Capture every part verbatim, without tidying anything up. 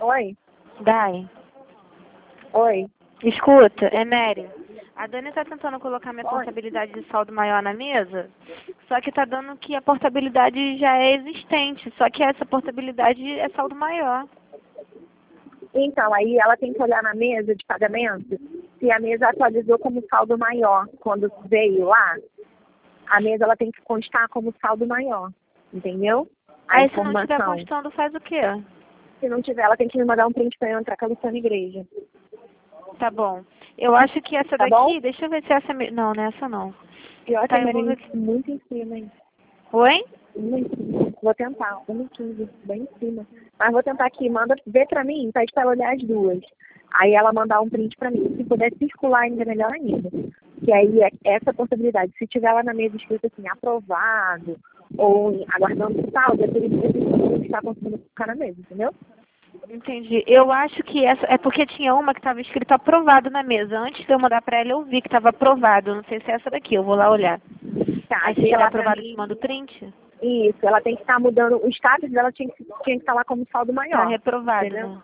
Oi? Dai, Oi? escuta, é Mary. A Dani tá tentando colocar minha Oi? portabilidade de saldo maior na mesa, só que tá dando que a portabilidade já é existente, só que essa portabilidade é saldo maior. Então, aí ela tem que olhar na mesa de pagamento se a mesa atualizou como saldo maior. Quando veio lá, a mesa ela tem que constar como saldo maior. Entendeu? A Aí se não estiver informação. constando, faz o quê? Se não tiver, ela tem que me mandar um print pra eu entrar com a Luciana Igreja. Tá bom. Eu acho que essa Tá daqui, bom? deixa eu ver se essa... me- Não, não é essa não. Pior que Tá, a eu vou ver Marilyn aqui. muito em cima, hein? Oi? uma e quinze. Vou tentar, uma e quinze, bem em cima. Mas vou tentar aqui, manda ver pra mim, pede pra ela olhar as duas. Aí ela mandar um print pra mim. Se puder circular ainda, melhor ainda. Que aí é essa possibilidade. Se tiver lá na mesa escrito assim, aprovado, ou em- aguardando saldo, é por isso que esse não está conseguindo ficar na mesa, entendeu? Entendi. Eu acho que essa... É porque tinha uma que estava escrito aprovado na mesa. Antes de eu mandar pra ela, eu vi que estava aprovado. Não sei se é essa daqui. Eu vou lá olhar. Tá, Aí se chega tiver lá pra aprovado, mim. te manda o print? Isso, ela tem que estar mudando, o status dela tinha que, tinha que estar lá como saldo Tá maior. reprovado, Entendeu? né?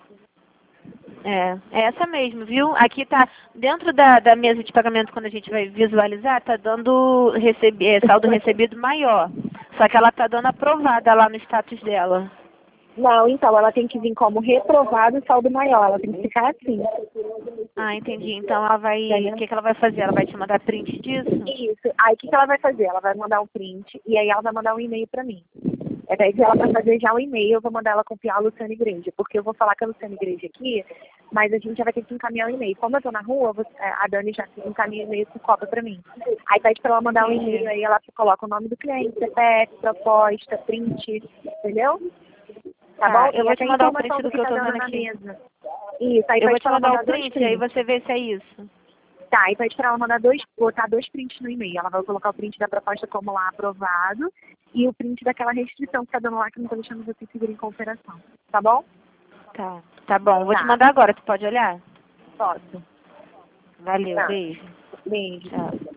É, é essa mesmo, viu? Aqui tá, dentro da, da mesa de pagamento, quando a gente vai visualizar, tá dando recebi, é, saldo recebido maior. Só que ela tá dando aprovada lá no status dela. Não, então, ela tem que vir como reprovado e saldo maior. Ela tem que ficar assim. Ah, entendi. Então ela vai, Entendeu? o que que ela vai fazer? Ela vai te mandar print disso? Isso. Aí o que, que ela vai fazer? Ela vai mandar um print e aí ela vai mandar um e-mail pra mim. É daí que ela vai fazer já o e-mail, eu vou mandar ela copiar a Luciana Igreja, porque eu vou falar com a Luciana Igreja aqui, mas a gente já vai ter que encaminhar o e-mail. Como eu tô na rua, você- a Dani já encaminha o e-mail com cópia pra mim. Aí pede pra ela mandar um Entendi. e-mail, aí ela coloca o nome do cliente, C P F, proposta, print, entendeu? Tá Tá, bom? eu E vou até te a mandar o informação print do do que que eu tá tô dando vendo na aqui. mesa. Isso, aí Eu vou pede te pra ela mandar o mandar dois print, aí prints. você vê se é isso. Tá, aí pede pra ela mandar dois, botar dois prints no e-mail. Ela vai colocar o print da proposta como lá aprovado e o print daquela restrição que tá dando lá que não tá deixando você seguir em cooperação. Tá bom? Tá, tá bom. Vou te Tá, mandar agora, tu pode olhar? posso. Valeu, Tá. beijo. Beijo. Tchau.